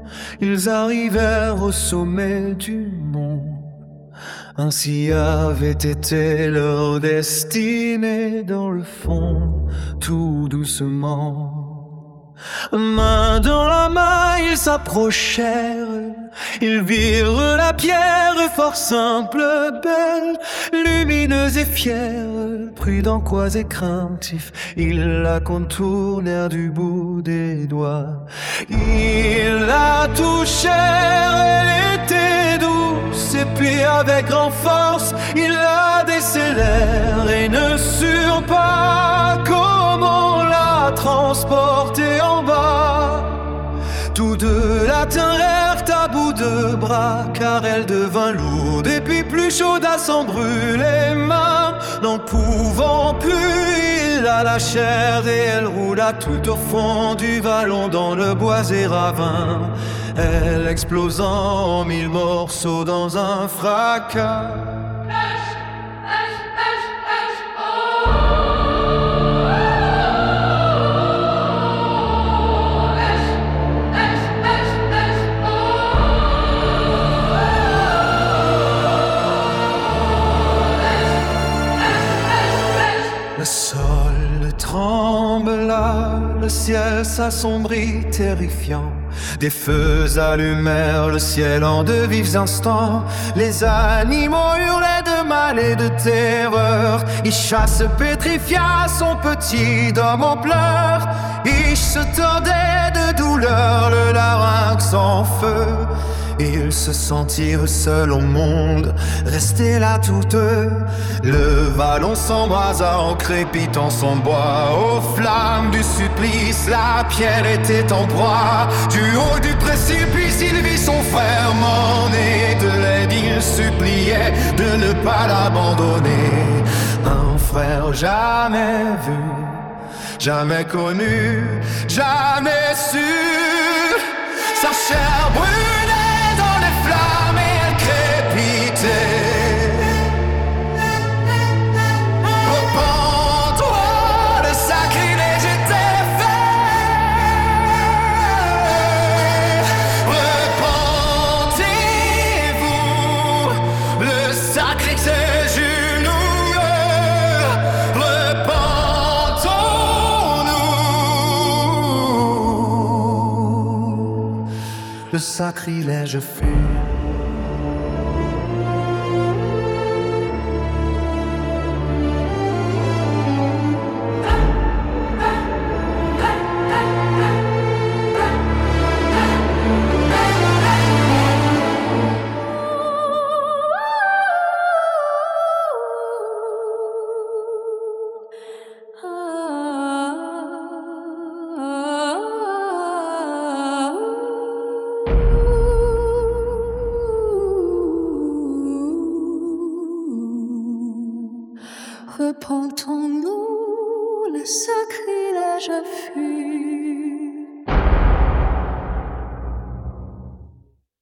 ils arrivèrent au sommet du mont. Ainsi avait été leur destinée dans le fond, tout doucement. Main dans la main, ils s'approchèrent. Ils virent la pierre fort simple, belle, lumineuse et fière. Prudents, quasi craintifs, ils la contournèrent du bout des doigts. Ils la touchèrent, elle était douce. Et puis avec grande force, ils la décellèrent et ne surent pas comment la transporter en bas. Tous deux la tinrèrent à bout de bras, car elle devint lourde et puis plus chaude à s'en brûler les mains. N'en pouvant plus, ils la lâchèrent et elle roula tout au fond du vallon dans le boisé ravin. Elle explosant en 1000 morceaux dans un fracas. Le sol trembla, le ciel s'assombrit terrifiant. Des feux allumèrent le ciel en de vifs instants. Les animaux hurlaient de mal et de terreur. Isha se pétrifia, son petit homme en pleurs. Ish se tordait de douleur, le larynx en feu. Ils se sentirent seuls au monde, restés là tous deux. Le vallon s'embrasa en crépitant son bois. Aux flammes du supplice, la pierre était en proie. Du haut du précipice, il vit son frère mort-né de l'aide. Il suppliait de ne pas l'abandonner. Un frère jamais vu, jamais connu, jamais su. Sa chair brûlait dans les flammes et elle crépitait. Repens-toi, le sacrilège était fait. Repentez-vous, le sacrilège nous. Repentons-nous. Le sacrilège fut